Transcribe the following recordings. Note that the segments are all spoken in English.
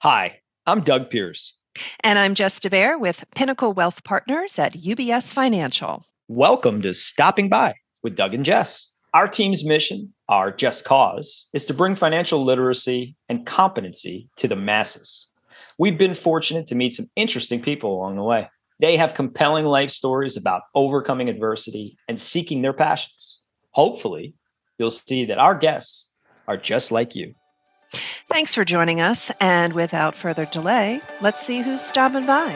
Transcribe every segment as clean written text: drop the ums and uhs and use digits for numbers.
Hi, I'm Doug Pierce. And I'm Jess DeBear with Pinnacle Wealth Partners at UBS Financial. Welcome to Stopping By with Doug and Jess. Our team's mission, our just cause, is to bring financial literacy and competency to the masses. We've been fortunate to meet some interesting people along the way. They have compelling life stories about overcoming adversity and seeking their passions. Hopefully, you'll see that our guests are just like you. Thanks for joining us. And without further delay, let's see who's stopping by.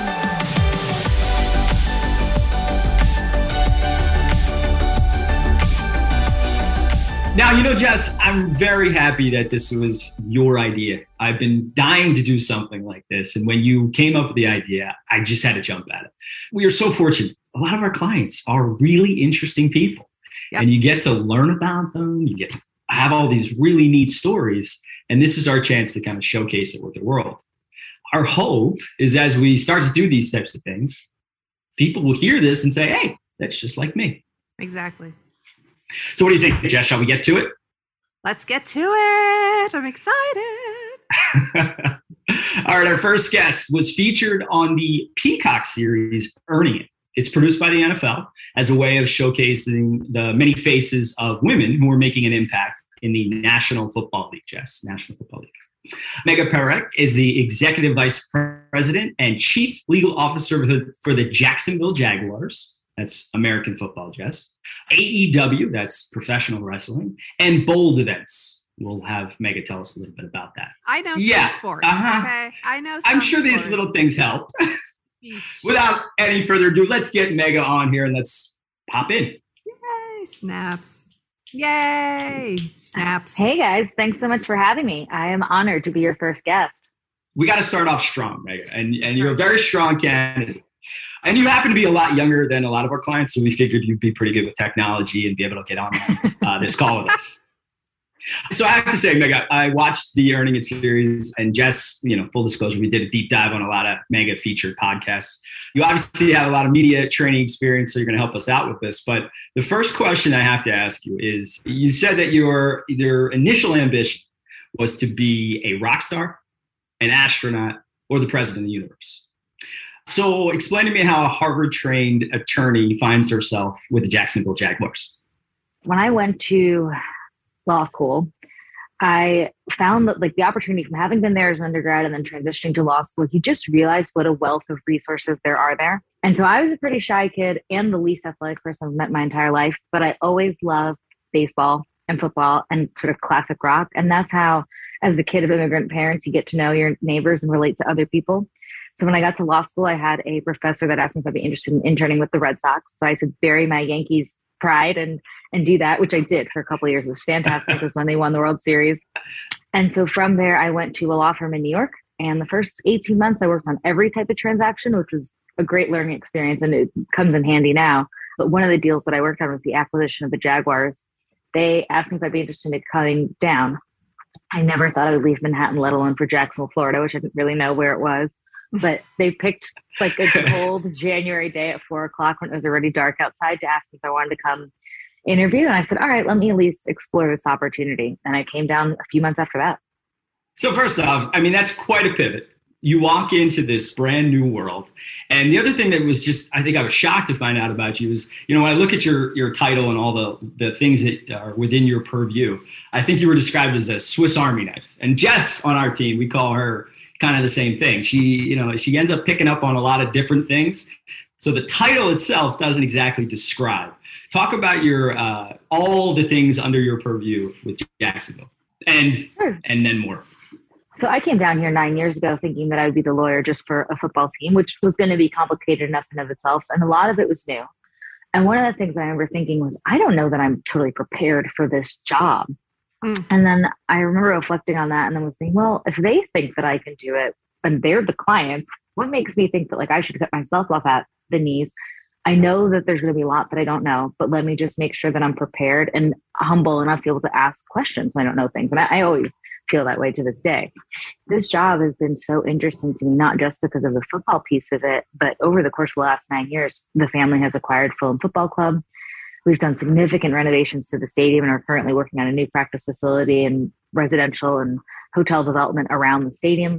Now, Jess, I'm very happy that this was your idea. I've been dying to do something like this. And when you came up with the idea, I just had to jump at it. We are so fortunate. A lot of our clients are really interesting people. Yep. And you get to learn about them. You get to have all these really neat stories. And this is our chance to kind of showcase it with the world. Our hope is as we start to do these types of things, people will hear this and say, hey, that's just like me. Exactly. So what do you think, Jess? Shall we get to it? Let's get to it. I'm excited. All right. Our first guest was featured on the Peacock series, Earning It. It's produced by the NFL as a way of showcasing the many faces of women who are making an impact in the National Football League, Jess, National Football League. Megha Parekh is the Executive Vice President and Chief Legal Officer for the Jacksonville Jaguars. That's American football, Jess. AEW, that's professional wrestling. And Bold Events. We'll have Megha tell us a little bit about that. I know some sports, okay? I know some I'm sure sports. These little things help. Without any further ado, let's get Megha on here and let's pop in. Yay, snaps. Yay, snaps. Hey guys, thanks so much for having me. I am honored to be your first guest. We got to start off strong, Megha, and you're a very strong candidate. And you happen to be a lot younger than a lot of our clients, so we figured you'd be pretty good with technology and be able to get on this call with us. So I have to say, Megha, I watched the Earning It series, and Jess, full disclosure, we did a deep dive on a lot of Megha featured podcasts. You obviously have a lot of media training experience, so you're going to help us out with this. But the first question I have to ask you is, you said that your initial ambition was to be a rock star, an astronaut, or the president of the universe. So explain to me how a Harvard-trained attorney finds herself with the Jacksonville Jaguars. When I went to law school, I found that the opportunity from having been there as an undergrad and then transitioning to law school, you just realize what a wealth of resources there are there. And so I was a pretty shy kid and the least athletic person I've met my entire life, but I always loved baseball and football and sort of classic rock. And that's how, as the kid of immigrant parents, you get to know your neighbors and relate to other people. So when I got to law school, I had a professor that asked me if I'd be interested in interning with the Red Sox. So I had to bury my Yankees pride and do that, which I did for a couple of years. It was fantastic. It was when they won the World Series. And so from there, I went to a law firm in New York. And the first 18 months, I worked on every type of transaction, which was a great learning experience. And it comes in handy now. But one of the deals that I worked on was the acquisition of the Jaguars. They asked me if I'd be interested in coming down. I never thought I would leave Manhattan, let alone for Jacksonville, Florida, which I didn't really know where it was. But they picked a cold January day at 4:00 when it was already dark outside to ask me if I wanted to come interview. And I said, all right, let me at least explore this opportunity. And I came down a few months after that. So first off, that's quite a pivot. You walk into this brand new world. And the other thing that was I think I was shocked to find out about you is, when I look at your title and all the things that are within your purview, I think you were described as a Swiss Army knife. And Jess on our team, we call her kind of the same thing. She ends up picking up on a lot of different things. So the title itself doesn't exactly describe. Talk about your all the things under your purview with Jacksonville and then more. So I came down here 9 years ago thinking that I would be the lawyer just for a football team, which was going to be complicated enough in of itself. And a lot of it was new. And one of the things I remember thinking was, I don't know that I'm totally prepared for this job. And then I remember reflecting on that and then was thinking, well, if they think that I can do it and they're the clients, what makes me think that I should cut myself off at the knees? I know that there's going to be a lot that I don't know, but let me just make sure that I'm prepared and humble enough to be able to ask questions when I don't know things. And I always feel that way to this day. This job has been so interesting to me, not just because of the football piece of it, but over the course of the last 9 years, the family has acquired Fulham Football Club. We've done significant renovations to the stadium and are currently working on a new practice facility and residential and hotel development around the stadium.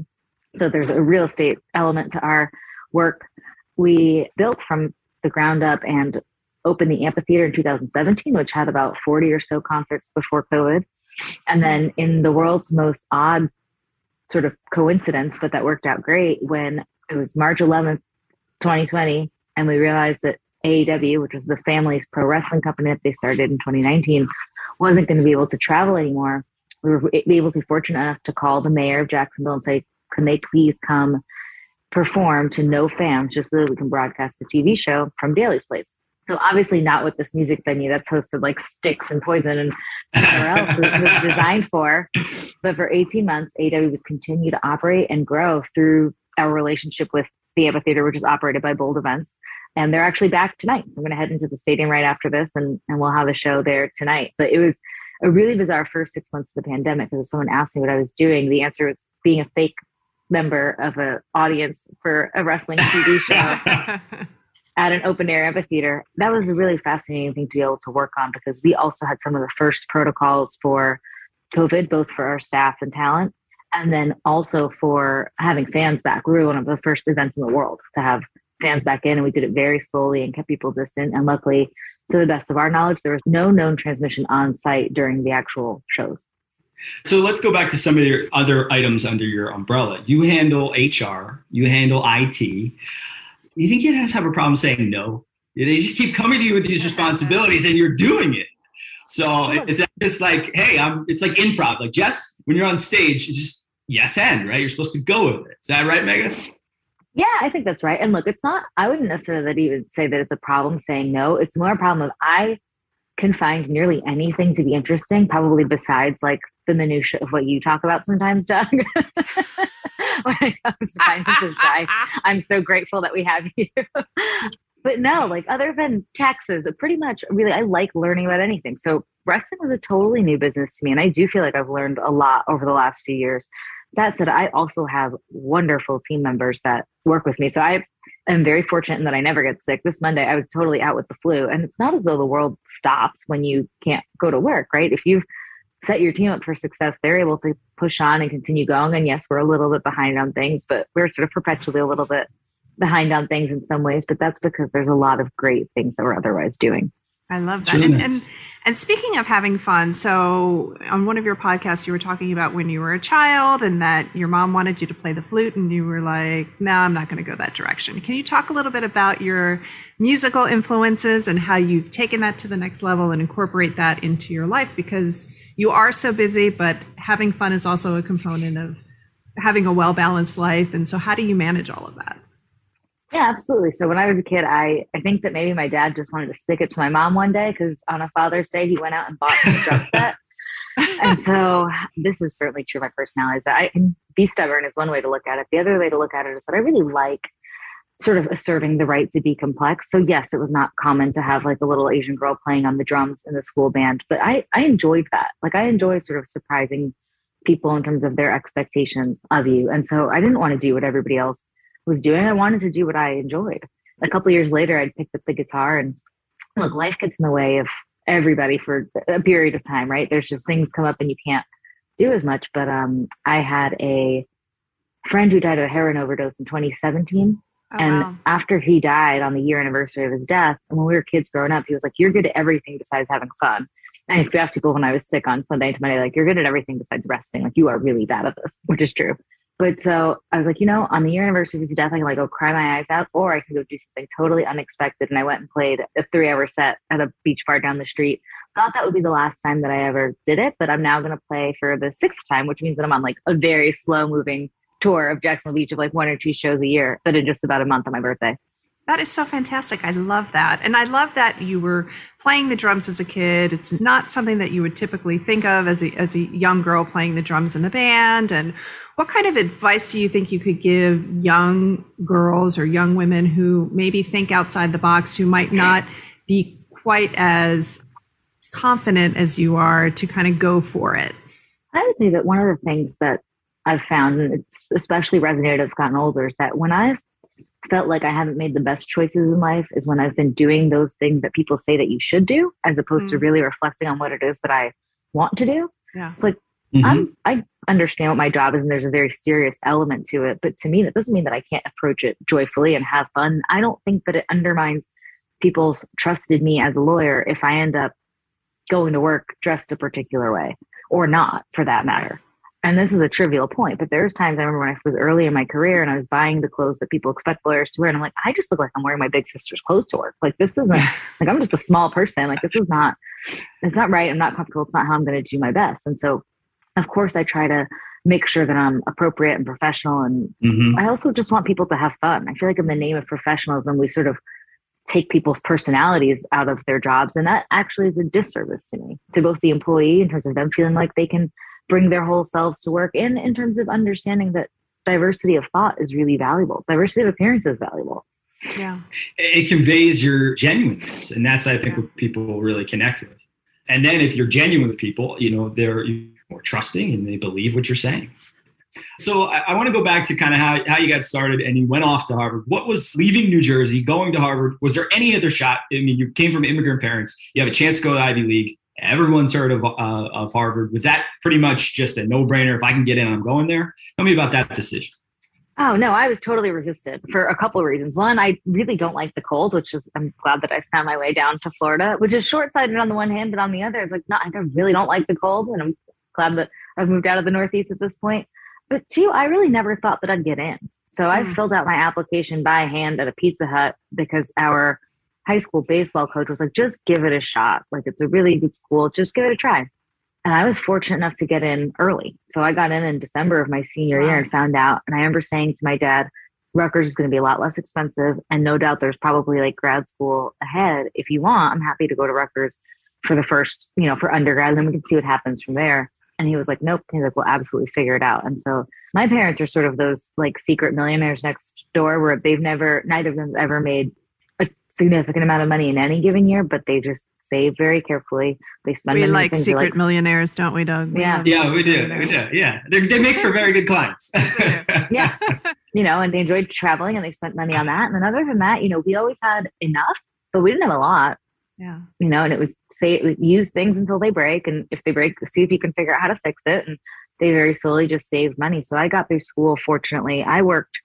So there's a real estate element to our work. We built from the ground up and opened the amphitheater in 2017, which had about 40 or so concerts before COVID. And then in the world's most odd sort of coincidence, but that worked out great, when it was March 11th, 2020, and we realized that AEW, which was the family's pro wrestling company that they started in 2019, wasn't going to be able to travel anymore. We were able to be fortunate enough to call the mayor of Jacksonville and say, can they please come perform to no fans just so that we can broadcast the TV show from Daly's Place. So obviously not with this music venue that's hosted like Styx and Poison and whatever else it was designed for. But for 18 months, AEW was continued to operate and grow through our relationship with the amphitheater, which is operated by Bold Events. And they're actually back tonight. So I'm going to head into the stadium right after this and we'll have a show there tonight. But it was a really bizarre first 6 months of the pandemic, because if someone asked me what I was doing, the answer was being a fake member of an audience for a wrestling TV show at an open air amphitheater. That was a really fascinating thing to be able to work on, because we also had some of the first protocols for COVID, both for our staff and talent, and then also for having fans back. We were one of the first events in the world to have fans back in, and we did it very slowly and kept people distant. And luckily, to the best of our knowledge, there was no known transmission on site during the actual shows. So let's go back to some of your other items under your umbrella. You handle HR, you handle IT. You think you'd have a problem saying no? They just keep coming to you with these responsibilities and you're doing it. So is that just like, hey, it's like improv. Like, Jess, when you're on stage, it's just yes and, right? You're supposed to go with it. Is that right, Megan? Yeah, I think that's right. And look, it's not, I wouldn't necessarily even say that it's a problem saying no. It's more a problem of I can find nearly anything to be interesting, probably besides like the minutia of what you talk about sometimes, Doug. When it comes to finances, I'm so grateful that we have you. But no, like other than taxes, pretty much really, I like learning about anything. So wrestling was a totally new business to me. And I do feel like I've learned a lot over the last few years. That said, I also have wonderful team members that work with me. So I am very fortunate in that I never get sick. This Monday, I was totally out with the flu. And it's not as though the world stops when you can't go to work, right? If you've set your team up for success, they're able to push on and continue going. And yes, we're a little bit behind on things, but we're sort of perpetually a little bit behind on things in some ways. But that's because there's a lot of great things that we're otherwise doing. I love that. Really nice. And speaking of having fun, so on one of your podcasts, you were talking about when you were a child and that your mom wanted you to play the flute and you were like, no, I'm not going to go that direction. Can you talk a little bit about your musical influences and how you've taken that to the next level and incorporate that into your life? Because you are so busy, but having fun is also a component of having a well-balanced life. And so how do you manage all of that? Yeah, absolutely. So when I was a kid, I think that maybe my dad just wanted to stick it to my mom one day, because on a Father's Day, he went out and bought me a drum set. And so this is certainly true of my personality, that I can be stubborn is one way to look at it. The other way to look at it is that I really like sort of asserting the right to be complex. So yes, it was not common to have like a little Asian girl playing on the drums in the school band, but I enjoyed that. Like I enjoy sort of surprising people in terms of their expectations of you. And so I didn't want to do what everybody else was doing. I wanted to do what I enjoyed. A couple of years later, I picked up the guitar, and look, life gets in the way of everybody for a period of time, right? There's just things come up and you can't do as much. But I had a friend who died of a heroin overdose in 2017. And after he died on the year anniversary of his death, and when we were kids growing up, he was like, you're good at everything besides having fun. And if you ask people when I was sick on Sunday to Monday, like, you're good at everything besides resting. Like, you are really bad at this, which is true. But so I was like, on the year anniversary of his death, I can like go cry my eyes out, or I can go do something totally unexpected. And I went and played a 3-hour set at a beach bar down the street. Thought that would be the last time that I ever did it, but I'm now going to play for the 6th time, which means that I'm on like a very slow moving tour of Jacksonville Beach of like 1 or 2 shows a year, but in just about a month on my birthday. That is so fantastic. I love that. And I love that you were playing the drums as a kid. It's not something that you would typically think of as a young girl playing the drums in a band. And what kind of advice do you think you could give young girls or young women who maybe think outside the box, who might not be quite as confident as you are, to kind of go for it? I would say that one of the things that I've found, and it's especially resonated as I've gotten older, is that when I've felt like I haven't made the best choices in life is when I've been doing those things that people say that you should do, as opposed to really reflecting on what it is that I want to do. Yeah. It's like, I understand what my job is and there's a very serious element to it. But to me, that doesn't mean that I can't approach it joyfully and have fun. I don't think that it undermines people's trust in me as a lawyer if I end up going to work dressed a particular way or not, for that matter. And this is a trivial point, but there's times I remember when I was early in my career and I was buying the clothes that people expect lawyers to wear. And I'm like, I just look like I'm wearing my big sister's clothes to work. Like, this isn't like, I'm just a small person. Like, this is not, it's not right. I'm not comfortable. It's not how I'm going to do my best. And so of course I try to make sure that I'm appropriate and professional. And I also just want people to have fun. I feel like in the name of professionalism, we sort of take people's personalities out of their jobs. And that actually is a disservice to me, to both the employee in terms of them feeling like they can bring their whole selves to work, and in terms of understanding that diversity of thought is really valuable. Diversity of appearance is valuable. Yeah. It conveys your genuineness. And that's, I think, what people really connect with. And then if you're genuine with people, they're more trusting and they believe what you're saying. So I want to go back to kind of how you got started and you went off to Harvard. What was leaving New Jersey, going to Harvard? Was there any other shot? I mean, you came from immigrant parents. You have a chance to go to Ivy League. Everyone's heard of Harvard. Was that pretty much just a no-brainer? If I can get in, I'm going there. Tell me about that decision. Oh, no, I was totally resistant for a couple of reasons. One, I really don't like the cold, I'm glad that I found my way down to Florida, which is short-sighted on the one hand, but on the other, it's like, no, I really don't like the cold. And I'm glad that I've moved out of the Northeast at this point. But two, I really never thought that I'd get in. So I filled out my application by hand at a Pizza Hut because our high school baseball coach was like, just give it a shot. Like, it's a really good school. Just give it a try. And I was fortunate enough to get in early. So I got in December of my senior year and found out. And I remember saying to my dad, Rutgers is going to be a lot less expensive. And no doubt there's probably like grad school ahead. If you want, I'm happy to go to Rutgers for the first, for undergrad. And then we can see what happens from there. And he was like, nope. He's like, we'll absolutely figure it out. And so my parents are sort of those like secret millionaires next door where neither of them has ever made a significant amount of money in any given year, but they just save very carefully. They spend. We like secret millionaires, don't we, Doug? Yeah, we do. Yeah, they make for very good clients. Yeah, and they enjoyed traveling and they spent money on that. And then other than that, we always had enough, but we didn't have a lot. Yeah, and it was use things until they break, and if they break, see if you can figure out how to fix it. And they very slowly just saved money. So I got through school. Fortunately, I worked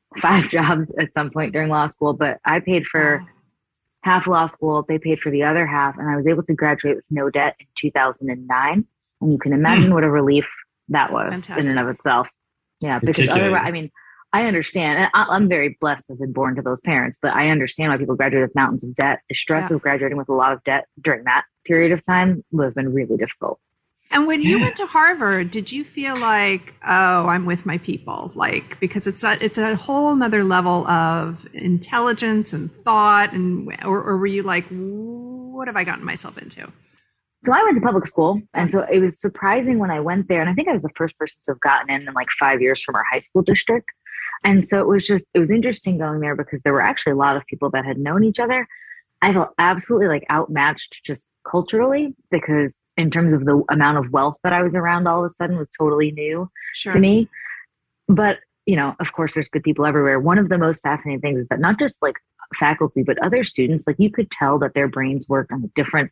5 jobs at some point during law school, but I paid for half law school. They paid for the other half. And I was able to graduate with no debt in 2009. And you can imagine what a relief that was in and of itself. Yeah. Because otherwise, I understand. And I'm very blessed to have been born to those parents, but I understand why people graduate with mountains of debt. The stress of graduating with a lot of debt during that period of time would have been really difficult. And when you went to Harvard, did you feel like, oh, I'm with my people? Like, because it's a whole nother level of intelligence and thought, or were you like, what have I gotten myself into? So I went to public school. And so it was surprising when I went there. And I think I was the first person to have gotten in like 5 years from our high school district. And so it was interesting going there because there were actually a lot of people that had known each other. I felt absolutely like outmatched just culturally because in terms of the amount of wealth that I was around all of a sudden was totally new to me. But, of course, there's good people everywhere. One of the most fascinating things is that not just like faculty, but other students, like you could tell that their brains worked on a different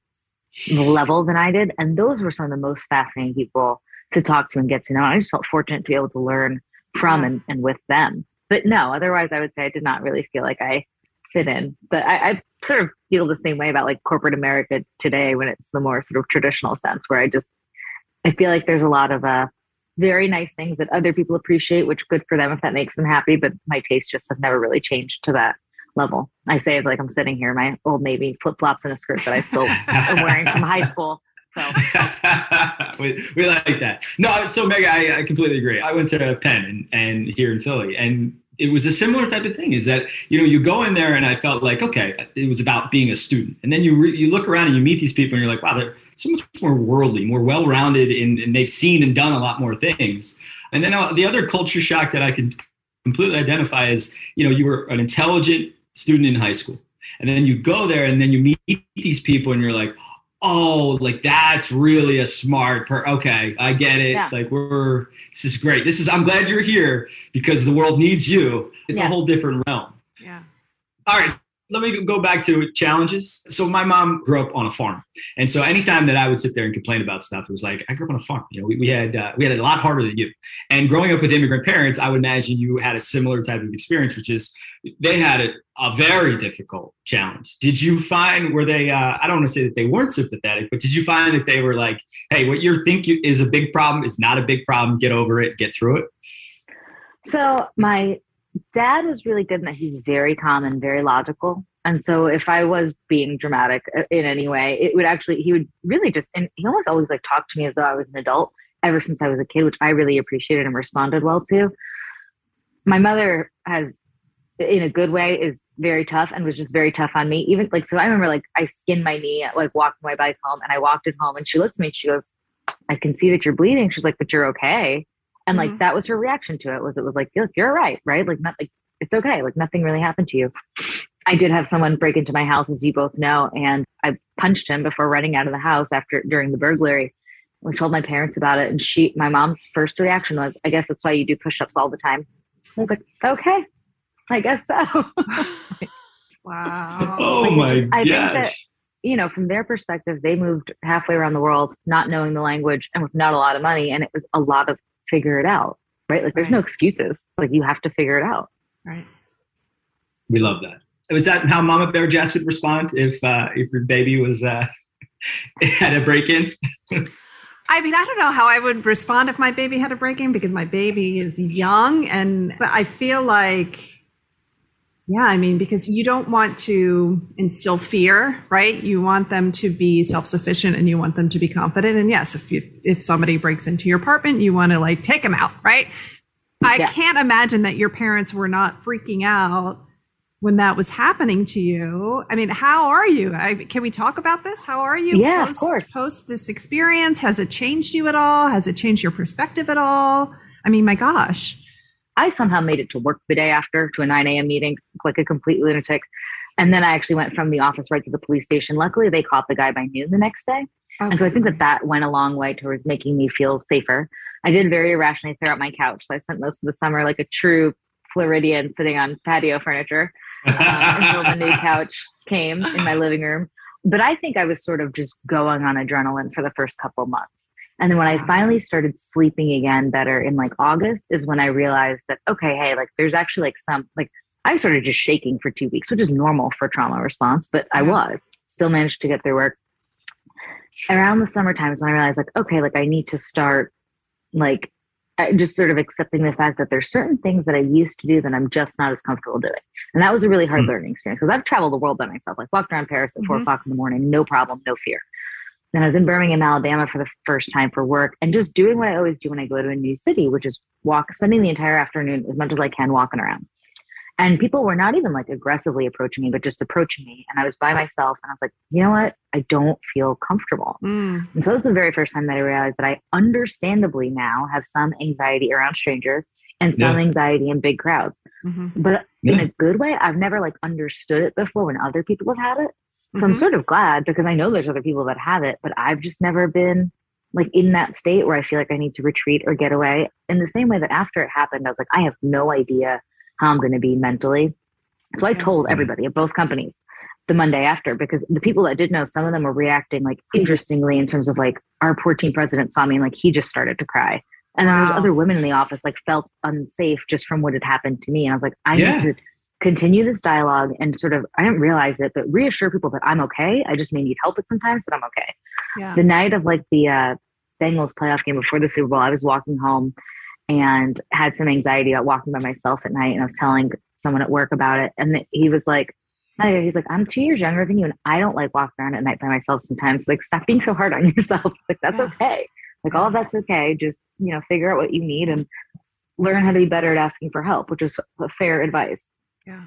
level than I did. And those were some of the most fascinating people to talk to and get to know. I just felt fortunate to be able to learn from and with them. But no, otherwise I would say I did not really feel like I fit in. But I sort of feel the same way about like corporate America today when it's the more sort of traditional sense where I feel like there's a lot of very nice things that other people appreciate, which good for them if that makes them happy. But my taste just has never really changed to that level. I say it's like I'm sitting here in my Old Navy flip-flops and a skirt that I still am wearing from high school. So we like that. No, so Meg, I completely agree. I went to Penn and here in Philly, and it was a similar type of thing. Is that you go in there, and I felt like okay, it was about being a student, and then you look around and you meet these people, and you're like, wow, they're so much more worldly, more well-rounded, and they've seen and done a lot more things. And then the other culture shock that I could completely identify is you were an intelligent student in high school, and then you go there, and then you meet these people, and you're like, oh, like that's really a smart okay, I get it. Yeah. Like this is great. I'm glad you're here because the world needs you. It's a whole different realm. Yeah. All right. let me go back to challenges. So my mom grew up on a farm. And so anytime that I would sit there and complain about stuff, it was like, I grew up on a farm. You know, we had it a lot harder than you. And growing up with immigrant parents, I would imagine you had a similar type of experience, which is they had a very difficult challenge. Did you find, were they, I don't want to say that they weren't sympathetic, but did you find that they were like, hey, what you think is a big problem is not a big problem. Get over it, get through it? So my dad was really good in that he's very calm and very logical. And so if I was being dramatic in any way, he would really just, and he almost always like talked to me as though I was an adult ever since I was a kid, which I really appreciated and responded well to. My mother has, in a good way, is very tough and was just very tough on me. Even like, so I remember like I skinned my knee at like walking my bike home, and I walked it home and she looks at me and she goes, I can see that you're bleeding. She's like, but you're okay. And like, that was her reaction to it, was like, look, you're all right, right? Like, not like, it's okay. Like nothing really happened to you. I did have someone break into my house, as you both know, and I punched him before running out of the house during the burglary. We told my parents about it, and my mom's first reaction was, I guess that's why you do push-ups all the time. I was like, okay, I guess so. Wow. Oh my gosh. I think that, you know, from their perspective, they moved halfway around the world, not knowing the language and with not a lot of money. And it was a lot of figure it out, right? Like there's no excuses. Like you have to figure it out. Right. We love that. Was that how Mama Bear Jess would respond if your baby was had a break-in? I mean, I don't know how I would respond if my baby had a break-in, because my baby is young, but I feel like, yeah, I mean, because you don't want to instill fear, right? You want them to be self-sufficient and you want them to be confident. And yes, if somebody breaks into your apartment, you want to like take them out, right? I can't imagine that your parents were not freaking out when that was happening to you. I mean, how are you? Can we talk about this? How are you? Yeah, of course. Post this experience, has it changed you at all? Has it changed your perspective at all? I mean, my gosh. I somehow made it to work the day after, to a 9 a.m. meeting, like a complete lunatic. And then I actually went from the office right to the police station. Luckily, they caught the guy by noon the next day. Okay. And so I think that went a long way towards making me feel safer. I did very irrationally throw out my couch. So I spent most of the summer like a true Floridian sitting on patio furniture until the new couch came in my living room. But I think I was sort of just going on adrenaline for the first couple of months. And then when I finally started sleeping again better in like August is when I realized that, okay, hey, like there's actually like I started just shaking for 2 weeks, which is normal for trauma response, but I was still managed to get through work. Around the summertime is when I realized like, okay, like I need to start like just sort of accepting the fact that there's certain things that I used to do that I'm just not as comfortable doing. And that was a really hard learning experience because I've traveled the world by myself, like walked around Paris at 4 o'clock in the morning, no problem, no fear. Then I was in Birmingham, Alabama for the first time for work and just doing what I always do when I go to a new city, which is spending the entire afternoon as much as I can walking around. And people were not even like aggressively approaching me, but just approaching me. And I was by myself and I was like, you know what? I don't feel comfortable. And so this is the very first time that I realized that I understandably now have some anxiety around strangers and some anxiety in big crowds. But in a good way, I've never like understood it before when other people have had it. So I'm sort of glad because I know there's other people that have it, but I've just never been like in that state where I feel like I need to retreat or get away. In the same way that after it happened, I was like, I have no idea how I'm going to be mentally. So I told everybody at both companies the Monday after, because the people that did know, some of them were reacting like interestingly in terms of like our poor team president saw me and like he just started to cry. And then there's other women in the office like felt unsafe just from what had happened to me. And I was like, I need to continue this dialogue and sort of, I didn't realize it, but reassure people that I'm okay. I just may need help at sometimes, but I'm okay. Yeah. The night of like the Bengals playoff game before the Super Bowl, I was walking home and had some anxiety about walking by myself at night. And I was telling someone at work about it. And he was like, I'm 2 years younger than you. And I don't like walking around at night by myself sometimes. Like, stop being so hard on yourself. Like, that's okay. Like, all of that's okay. Just, figure out what you need and learn how to be better at asking for help, which is fair advice. Yeah.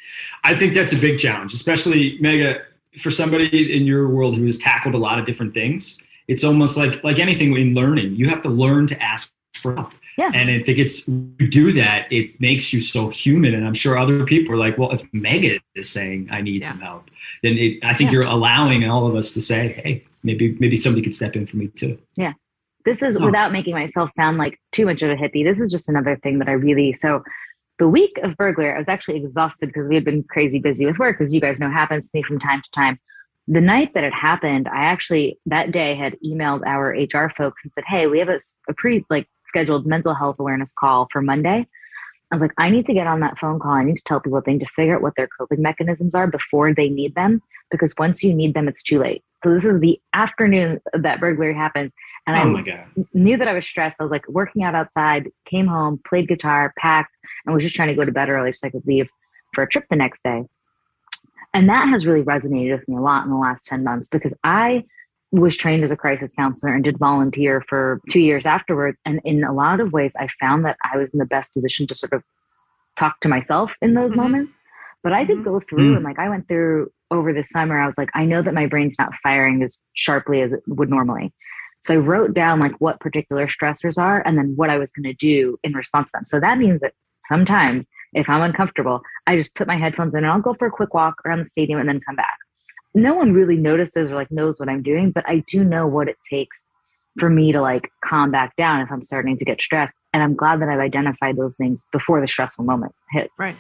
I think that's a big challenge, especially Mega, for somebody in your world who has tackled a lot of different things. It's almost like anything in learning, you have to learn to ask for help. Yeah. And I think you do that, it makes you so human. And I'm sure other people are like, well, if Mega is saying I need some help, then I think you're allowing all of us to say, hey, maybe somebody could step in for me too. Yeah. This is without making myself sound like too much of a hippie. This is just another thing that so The week of burglary, I was actually exhausted because we had been crazy busy with work, as you guys know happens to me from time to time. The night that it happened, I actually that day had emailed our HR folks and said, hey, we have a scheduled mental health awareness call for Monday. I was like, I need to get on that phone call. I need to tell people they need to figure out what their coping mechanisms are before they need them, because once you need them, it's too late. So this is the afternoon that burglary happened. And I knew that I was stressed. I was like working out outside, came home, played guitar, packed, and was just trying to go to bed early so I could leave for a trip the next day. And that has really resonated with me a lot in the last 10 months, because I was trained as a crisis counselor and did volunteer for 2 years afterwards. And in a lot of ways, I found that I was in the best position to sort of talk to myself in those moments. But I did go through and I went through over the summer. I was like, I know that my brain's not firing as sharply as it would normally. So I wrote down what particular stressors are and then what I was going to do in response to them. So that means that sometimes if I'm uncomfortable, I just put my headphones in and I'll go for a quick walk around the stadium and then come back. No one really notices or knows what I'm doing, but I do know what it takes for me to calm back down if I'm starting to get stressed. And I'm glad that I've identified those things before the stressful moment hits. Right.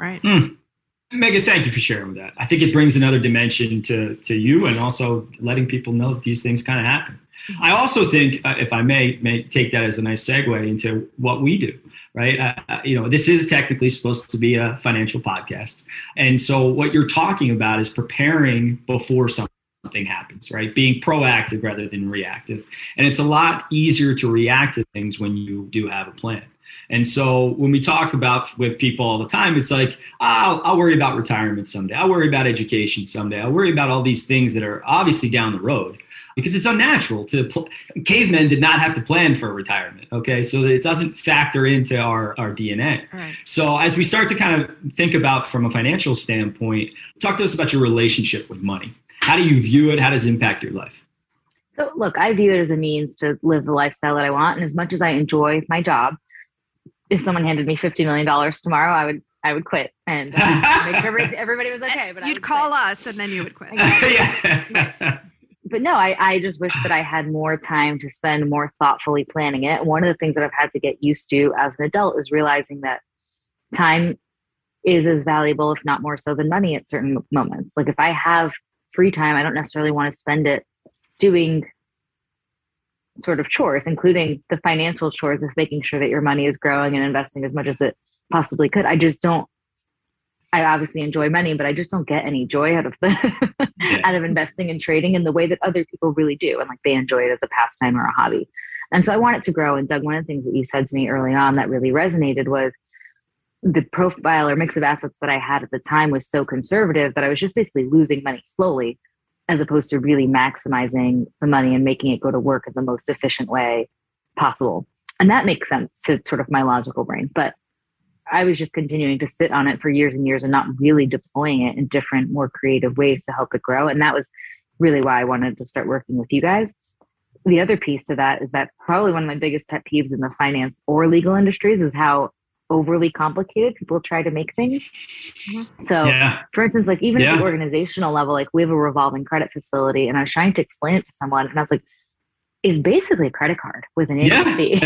Megan, thank you for sharing that. I think it brings another dimension to you, and also letting people know that these things kind of happen. I also think, if I may take that as a nice segue into what we do, right? This is technically supposed to be a financial podcast. And so what you're talking about is preparing before something happens, right? Being proactive rather than reactive. And it's a lot easier to react to things when you do have a plan. And so when we talk about with people all the time, it's like, I'll worry about retirement someday. I'll worry about education someday. I'll worry about all these things that are obviously down the road, because it's unnatural cavemen did not have to plan for retirement. Okay. So that it doesn't factor into our DNA. Right. So as we start to kind of think about from a financial standpoint, talk to us about your relationship with money. How do you view it? How does it impact your life? So look, I view it as a means to live the lifestyle that I want. And as much as I enjoy my job, if someone handed me $50 million tomorrow, I would quit and make sure everybody was okay. But you'd call us and then you would quit. But no, I just wish that I had more time to spend more thoughtfully planning it. One of the things that I've had to get used to as an adult is realizing that time is as valuable, if not more so, than money at certain moments. If I have free time, I don't necessarily want to spend it doing sort of chores, including the financial chores of making sure that your money is growing and investing as much as it possibly could. I obviously enjoy money, but I just don't get any joy out of out of investing and trading in the way that other people really do. And they enjoy it as a pastime or a hobby. And so I want it to grow. And Doug, one of the things that you said to me early on that really resonated was the profile or mix of assets that I had at the time was so conservative that I was just basically losing money slowly, as opposed to really maximizing the money and making it go to work in the most efficient way possible. And that makes sense to sort of my logical brain. But I was just continuing to sit on it for years and years and not really deploying it in different, more creative ways to help it grow. And that was really why I wanted to start working with you guys. The other piece to that is that probably one of my biggest pet peeves in the finance or legal industries is how overly complicated people try to make things. So for instance, even at the organizational level, we have a revolving credit facility, and I was trying to explain it to someone, and I was like, it's basically a credit card with an annual fee.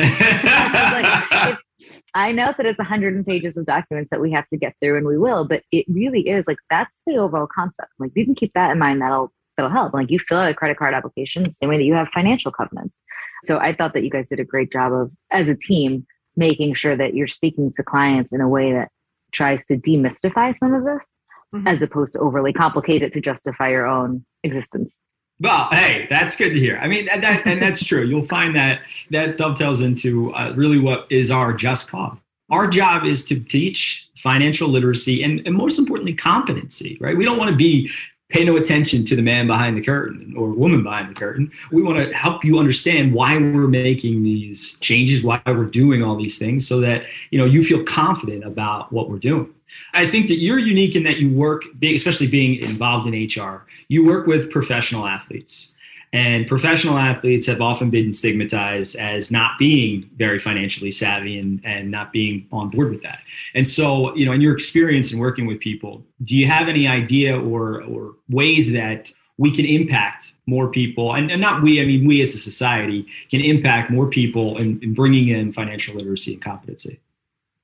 I know that it's 100 pages of documents that we have to get through, and we will, but it really is that's the overall concept. You can keep that in mind. That'll help. You fill out a credit card application the same way that you have financial covenants. So I thought that you guys did a great job of, as a team, making sure that you're speaking to clients in a way that tries to demystify some of this, as opposed to overly complicate it to justify your own existence. Well, hey, that's good to hear. I mean, and that's true. You'll find that dovetails into really what is our just cause. Our job is to teach financial literacy and most importantly, competency, right? We don't want to pay no attention to the man behind the curtain or woman behind the curtain. We want to help you understand why we're making these changes, why we're doing all these things, so that you feel confident about what we're doing. I think that you're unique in that you work, especially being involved in HR, you work with professional athletes. And professional athletes have often been stigmatized as not being very financially savvy and not being on board with that. And so, in your experience in working with people, do you have any idea or ways that we can impact more people, and not we, I mean, we as a society can impact more people in bringing in financial literacy and competency?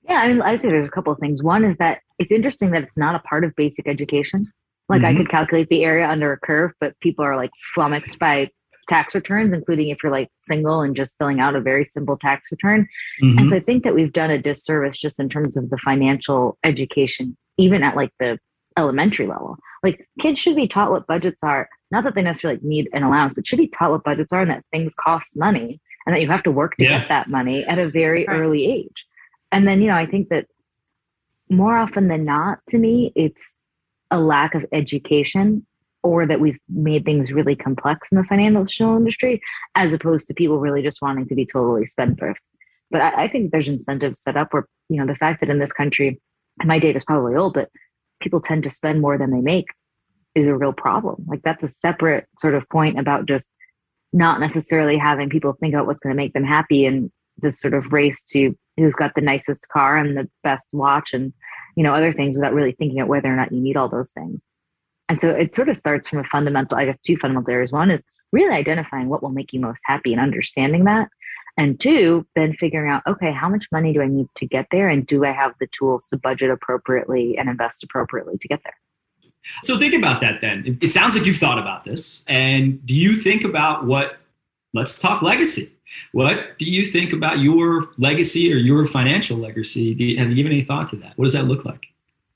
Yeah, I mean, I'd say there's a couple of things. One is that it's interesting that it's not a part of basic education. Like I could calculate the area under a curve, but people are like flummoxed by tax returns, including if you're like single and just filling out a very simple tax return. And so I think that we've done a disservice just in terms of the financial education, even at like the elementary level. Like kids should be taught what budgets are, not that they necessarily need an allowance, but should be taught what budgets are and that things cost money and that you have to work to get that money at a very early age. And then, I think that more often than not, to me, it's a lack of education or that we've made things really complex in the financial industry, as opposed to people really just wanting to be totally spendthrift. But I think there's incentives set up where, the fact that in this country, and my data is probably old, but people tend to spend more than they make is a real problem. Like that's a separate sort of point about just not necessarily having people think about what's going to make them happy and this sort of race to who's got the nicest car and the best watch and, other things without really thinking about whether or not you need all those things. And so it sort of starts from two fundamental areas. One is really identifying what will make you most happy and understanding that. And two, then figuring out, okay, how much money do I need to get there? And do I have the tools to budget appropriately and invest appropriately to get there? So think about that then. It sounds like you've thought about this. And do you think about let's talk legacy. What do you think about your legacy or your financial legacy? Have you given any thought to that? What does that look like?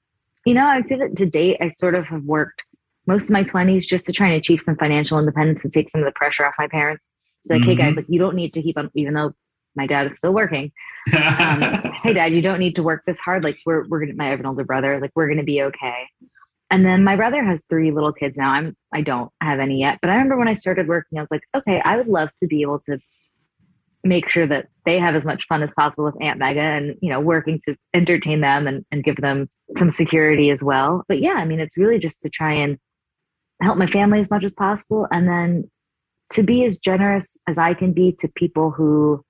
I would say that to date, I sort of have worked most of my 20s just to try and achieve some financial independence and take some of the pressure off my parents. Like, hey guys, like you don't need to keep on, even though my dad is still working. Hey dad, you don't need to work this hard. Like we're going to, I have an older brother, like we're going to be okay. And then my brother has 3 little kids now. I don't have any yet, but I remember when I started working, I was like, okay, I would love to be able to make sure that they have as much fun as possible with Aunt Mega and, working to entertain them and give them some security as well. But yeah, I mean, it's really just to try and help my family as much as possible. And then to be as generous as I can be to people who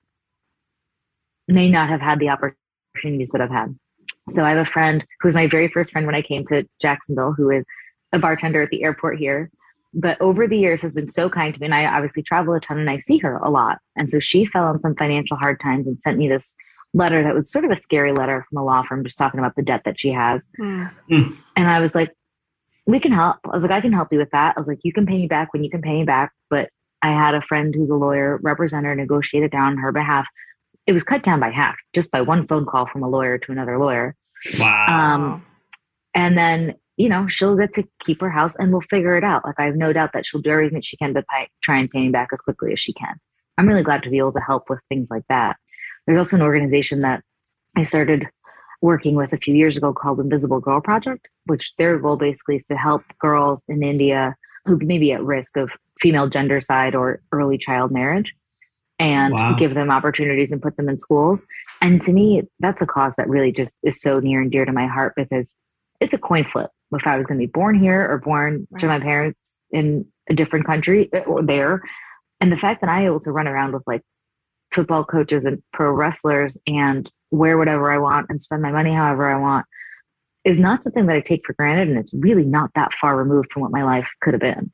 may not have had the opportunities that I've had. So I have a friend who was my very first friend when I came to Jacksonville, who is a bartender at the airport here. But over the years has been so kind to me. And I obviously travel a ton and I see her a lot. And so she fell on some financial hard times and sent me this letter that was sort of a scary letter from a law firm, just talking about the debt that she has. And I was like, we can help. I was like, I can help you with that. I was like, you can pay me back when you can pay me back. But I had a friend who's a lawyer represent her, negotiate it down on her behalf. It was cut down by half just by one phone call from a lawyer to another lawyer. Wow. And then, she'll get to keep her house and we'll figure it out. Like I have no doubt that she'll do everything that she can to try and pay me back as quickly as she can. I'm really glad to be able to help with things like that. There's also an organization that I started working with a few years ago called Invisible Girl Project, which their goal basically is to help girls in India who may be at risk of female gendercide or early child marriage and give them opportunities and put them in schools. And to me, that's a cause that really just is so near and dear to my heart because it's a coin flip. If I was going to be born here or born to my parents in a different country or there. And the fact that I'm able to run around with like football coaches and pro wrestlers and wear whatever I want and spend my money however I want is not something that I take for granted. And it's really not that far removed from what my life could have been.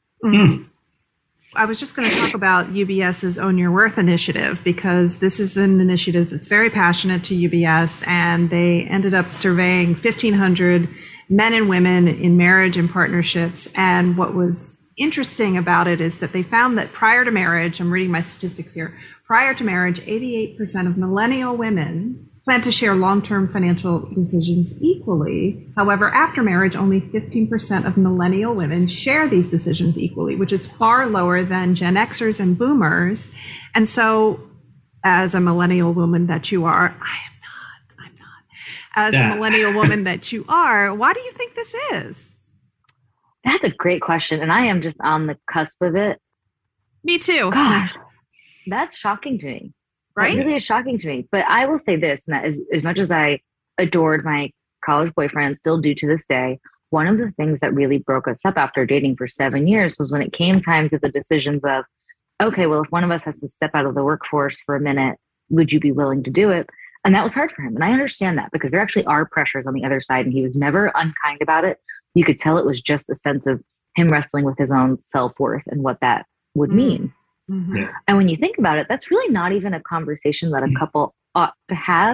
I was just going to talk about UBS's Own Your Worth initiative because this is an initiative that's very passionate to UBS, and they ended up surveying 1,500 men and women in marriage and partnerships. And what was interesting about it is that they found that prior to marriage, I'm reading my statistics here, prior to marriage, 88% of millennial women plan to share long-term financial decisions equally. However, after marriage, only 15% of millennial women share these decisions equally, which is far lower than Gen Xers and boomers. And so as a millennial woman that you are, I'm not. As a millennial woman that you are, why do you think this is? That's a great question. And I am just on the cusp of it. Me too. Gosh, that's shocking to me. Right? It really is shocking to me. But I will say this, and that is, as much as I adored my college boyfriend, still do to this day, one of the things that really broke us up after dating for 7 years was when it came time to the decisions of, okay, well, if one of us has to step out of the workforce for a minute, would you be willing to do it? And that was hard for him. And I understand that because there actually are pressures on the other side. And he was never unkind about it. You could tell it was just a sense of him wrestling with his own self-worth and what that would mean. Mm-hmm. Yeah. And when you think about it, that's really not even a conversation that a couple ought to have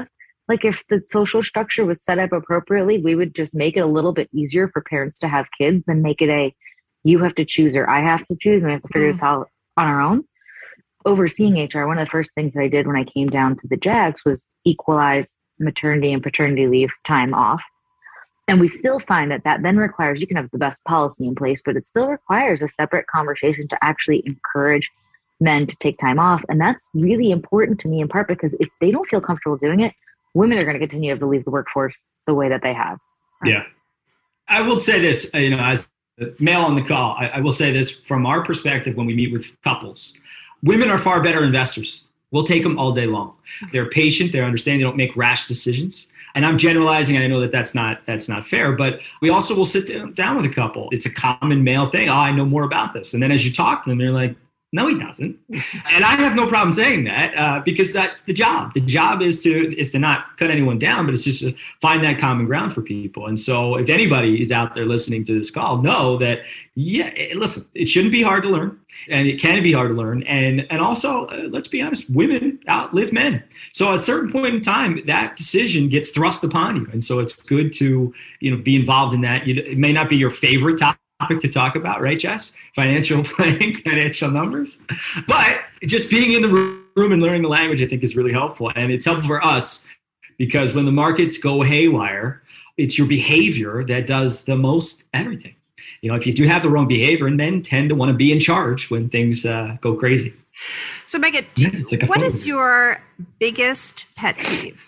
Like if the social structure was set up appropriately, we would just make it a little bit easier for parents to have kids than make it you have to choose or I have to choose and we have to figure this out on our own. Overseeing HR, one of the first things that I did when I came down to the JAGS was equalize maternity and paternity leave time off. And we still find that then requires, you can have the best policy in place, but it still requires a separate conversation to actually encourage men to take time off. And that's really important to me in part because if they don't feel comfortable doing it, women are going to continue to leave the workforce the way that they have. Right? Yeah. I will say this, as a male on the call, I will say this from our perspective when we meet with couples. Women are far better investors. We'll take them all day long. They're patient. They understand they don't make rash decisions. And I'm generalizing. I know that that's not fair, but we also will sit down with a couple. It's a common male thing. Oh, I know more about this. And then as you talk to them, they're like, no, he doesn't. And I have no problem saying that because that's the job. The job is to not cut anyone down, but it's just to find that common ground for people. And so if anybody is out there listening to this call, know that, listen, it shouldn't be hard to learn and it can be hard to learn. And also, let's be honest, women outlive men. So at a certain point in time, that decision gets thrust upon you. And so it's good to, be involved in that. It may not be your favorite topic to talk about, right, Jess? Financial planning, financial numbers. But just being in the room and learning the language, I think, is really helpful. And it's helpful for us because when the markets go haywire, it's your behavior that does the most everything. If you do have the wrong behavior, and men tend to want to be in charge when things go crazy. So, Megan, what is your biggest pet peeve?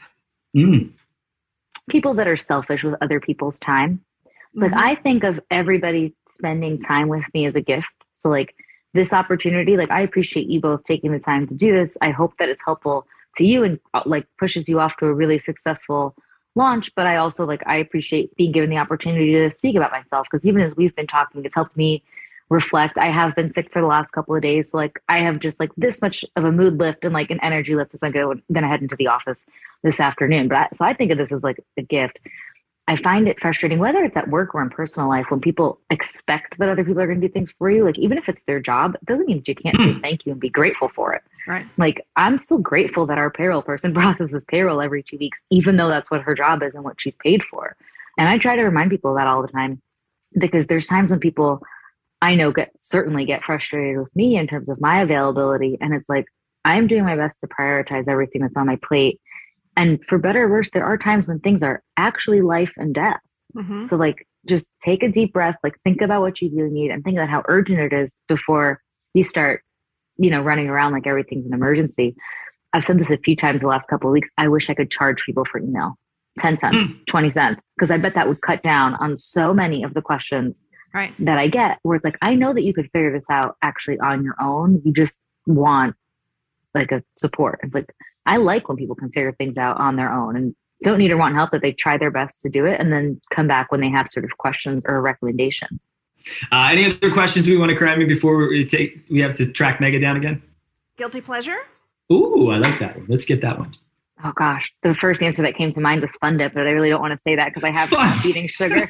People that are selfish with other people's time. It's like, I think of everybody spending time with me as a gift. So like this opportunity, like I appreciate you both taking the time to do this. I hope that it's helpful to you and like pushes you off to a really successful launch. But I also I appreciate being given the opportunity to speak about myself because even as we've been talking, it's helped me reflect. I have been sick for the last couple of days. So I have just this much of a mood lift and an energy lift as I'm going to head into the office this afternoon. So I think of this as a gift. I find it frustrating, whether it's at work or in personal life, when people expect that other people are going to do things for you. Even if it's their job, it doesn't mean that you can't say thank you and be grateful for it. Right. I'm still grateful that our payroll person processes payroll every 2 weeks, even though that's what her job is and what she's paid for. And I try to remind people of that all the time because there's times when people I know certainly get frustrated with me in terms of my availability. And it's I'm doing my best to prioritize everything that's on my plate. And for better or worse, there are times when things are actually life and death. Mm-hmm. So just take a deep breath, think about what you really need and think about how urgent it is before you start, running around like everything's an emergency. I've said this a few times the last couple of weeks. I wish I could charge people for email, 10 cents, 20 cents, because I bet that would cut down on so many of the questions that I get where it's I know that you could figure this out actually on your own. You just want a support. It's I like when people can figure things out on their own and don't need or want help, that they try their best to do it and then come back when they have sort of questions or a recommendation. Any other questions we want to cram in before we have to track Mega down again? Guilty pleasure? Ooh, I like that one. Let's get that one. Oh gosh, the first answer that came to mind was Fun Dip, but I really don't want to say that because I have stopped eating sugar.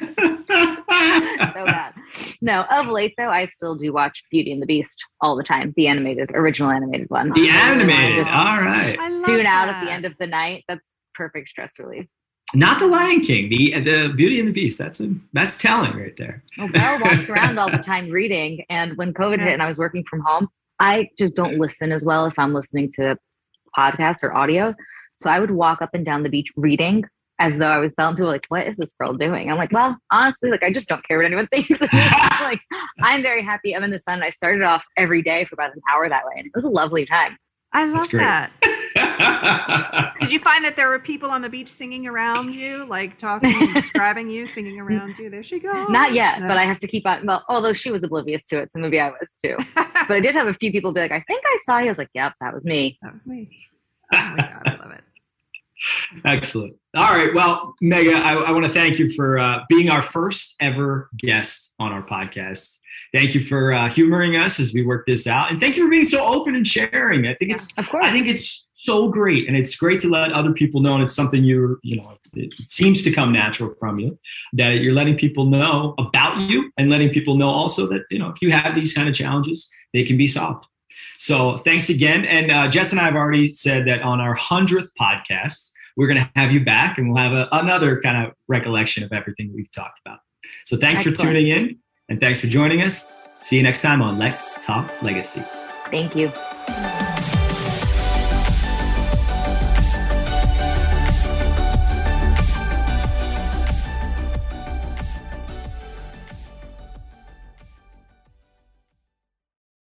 So bad. No, of late though, I still do watch Beauty and the Beast all the time. The original animated one. The animated, all right. Tune out at the end of the night. That's perfect stress relief. Not the Lion King, the Beauty and the Beast. That's telling right there. Well, Belle walks around all the time reading, and when COVID hit and I was working from home, I just don't listen as well if I'm listening to podcast or audio. So I would walk up and down the beach reading as though I was telling people what is this girl doing? I'm well, honestly, I just don't care what anyone thinks. I'm very happy. I'm in the sun. I started off every day for about an hour that way. And it was a lovely time. I love that. Did you find that there were people on the beach singing around you, talking and describing you, singing around you? There she goes. Not yet, but I have to keep on. Well, although she was oblivious to it, so maybe I was too. But I did have a few people be I think I saw you. I was yep, that was me. That was me. Oh my God, I love it. Excellent. All right. Well, Mega, I want to thank you for being our first ever guest on our podcast. Thank you for humoring us as we work this out. And thank you for being so open and sharing. I think it's so great. And it's great to let other people know. And it's something it seems to come natural from you, that you're letting people know about you and letting people know also that, if you have these kind of challenges, they can be solved. So thanks again. And Jess and I have already said that on our 100th podcast, we're going to have you back and we'll have another kind of recollection of everything we've talked about. So thanks for tuning in and thanks for joining us. See you next time on Let's Talk Legacy. Thank you.